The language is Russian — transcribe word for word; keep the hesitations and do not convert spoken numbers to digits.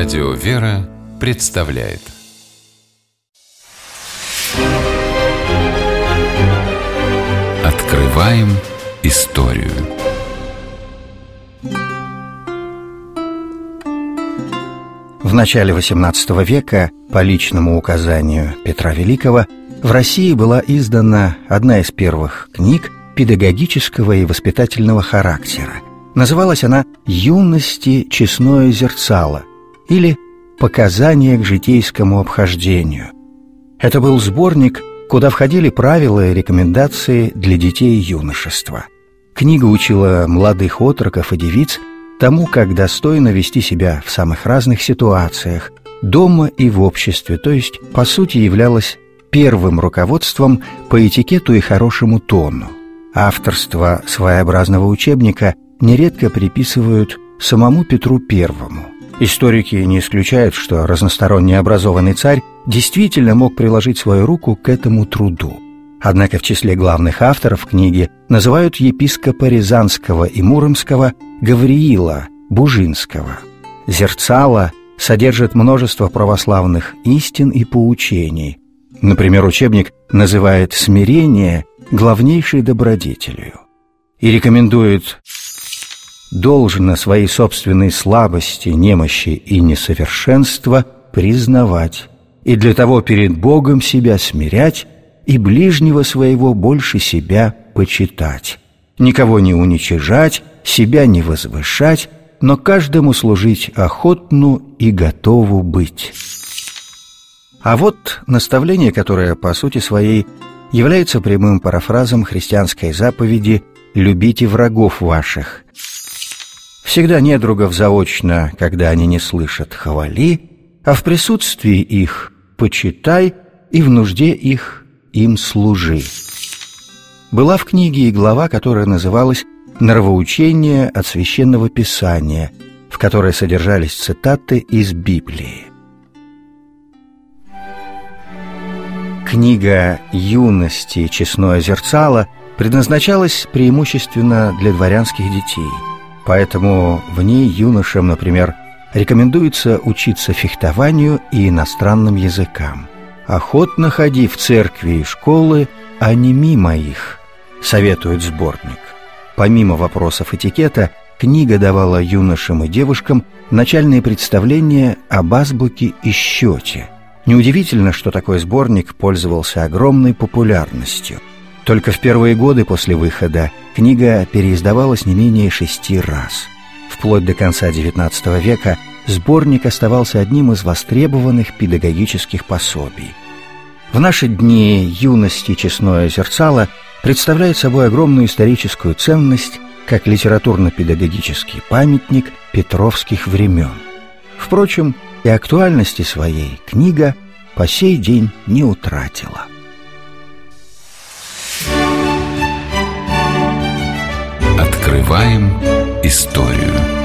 Радио «Вера» представляет Открываем историю. В начале восемнадцатого века, по личному указанию Петра Великого, в России была издана одна из первых книг педагогического и воспитательного характера. Называлась она «Юности честное зерцало» или «Показания к житейскому обхождению». Это был сборник, куда входили правила и рекомендации для детей и юношества. Книга учила молодых отроков и девиц тому, как достойно вести себя в самых разных ситуациях, дома и в обществе, то есть, по сути, являлась первым руководством по этикету и хорошему тону. Авторство своеобразного учебника нередко приписывают самому Петру Первому. Историки не исключают, что разносторонне образованный царь действительно мог приложить свою руку к этому труду. Однако в числе главных авторов книги называют епископа Рязанского и Муромского Гавриила Бужинского. «Зерцало» содержит множество православных истин и поучений. Например, учебник называет смирение главнейшей добродетелью и рекомендует должно свои собственные слабости, немощи и несовершенства признавать, и для того перед Богом себя смирять, и ближнего своего больше себя почитать, никого не уничижать, себя не возвышать, но каждому служить охотну и готову быть. А вот наставление, которое по сути своей является прямым парафразом христианской заповеди «Любите врагов ваших». Всегда недругов заочно, когда они не слышат, хвали, а в присутствии их почитай, и в нужде их им служи. Была в книге и глава, которая называлась «Нравоучение от Священного Писания», в которой содержались цитаты из Библии. Книга «Юности честное зерцало» предназначалась преимущественно для дворянских детей, поэтому в ней юношам, например, рекомендуется учиться фехтованию и иностранным языкам. «Охотно ходи в церкви и школы, а не мимо их», советует сборник. Помимо вопросов этикета, книга давала юношам и девушкам начальные представления об азбуке и счете. Неудивительно, что такой сборник пользовался огромной популярностью. Только в первые годы после выхода книга переиздавалась не менее шести раз. Вплоть до конца девятнадцатого века сборник оставался одним из востребованных педагогических пособий. В наши дни «Юности честное зерцало» представляет собой огромную историческую ценность как литературно-педагогический памятник петровских времен. Впрочем, и актуальности своей книга по сей день не утратила. Открываем историю.